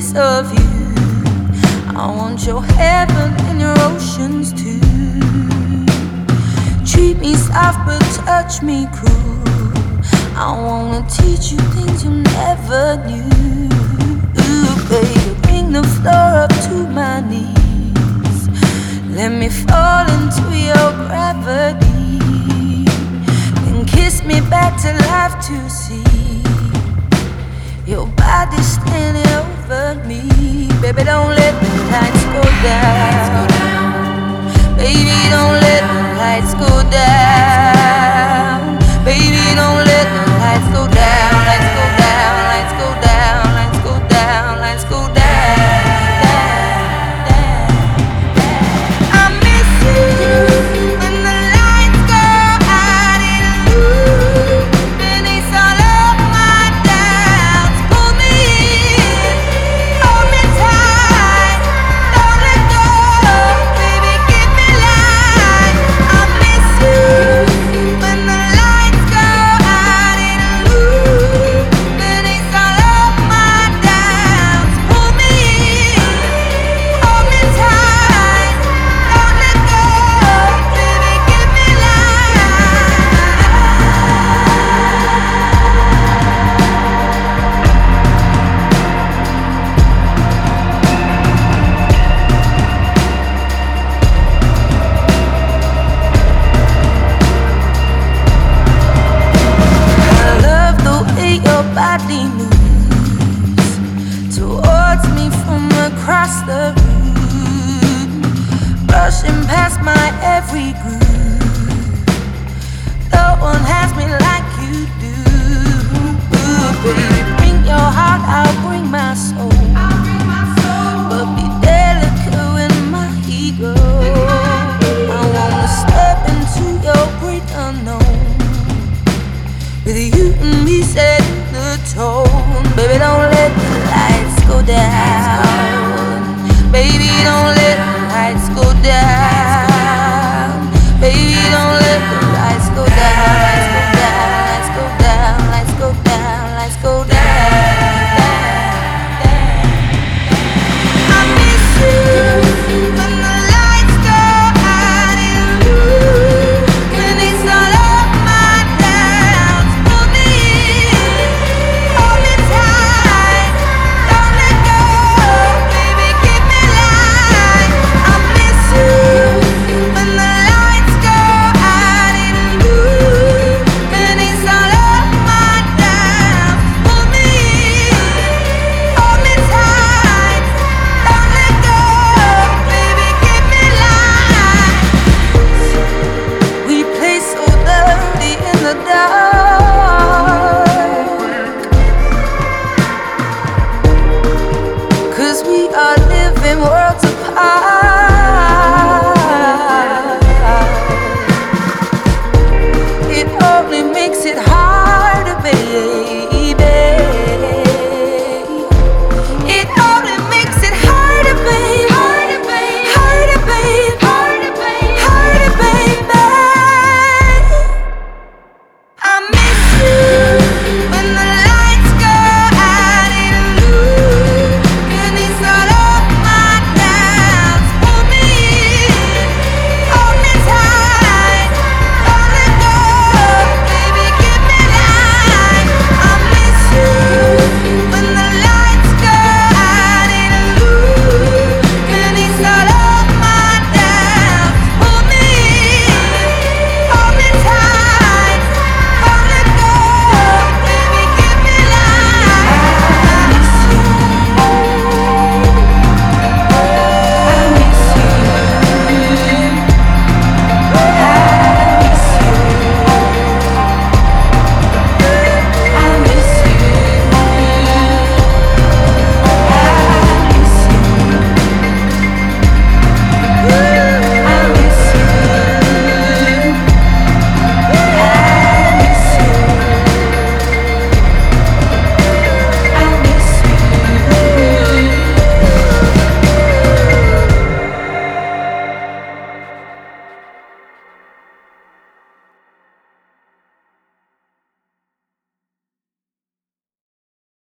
piece of you. I want your heaven and your oceans too. Treat me soft but touch me cruel. I wanna teach you things you never knew. Ooh, baby, bring the floor up to my knees. Let me fall into your gravity. Then kiss me back to life to see your body standing over me. Baby, don't let the lights go down. Baby, don't let the lights go down. Baby, don't let the lights go down. Lights go down, lights go down, lights go down, lights go down. I miss you when the lights go out in blue. Beneath all of my doubts, pull me in, hold me tight, don't let go, baby, give me life. I miss you when the lights go out in blue. Beneath all of my doubts, pull me in, hold me tight, don't let go, baby, give me I love the way your body moves towards me from across the room, brushing past my every groove. No one has me like you do. Ooh, baby, bring your heart, I'll bring my soul. But be delicate with my ego. I wanna step into your great unknown, with you and me setting the tone. Baby, don't let the lights go down. Baby, don't let the lights go down.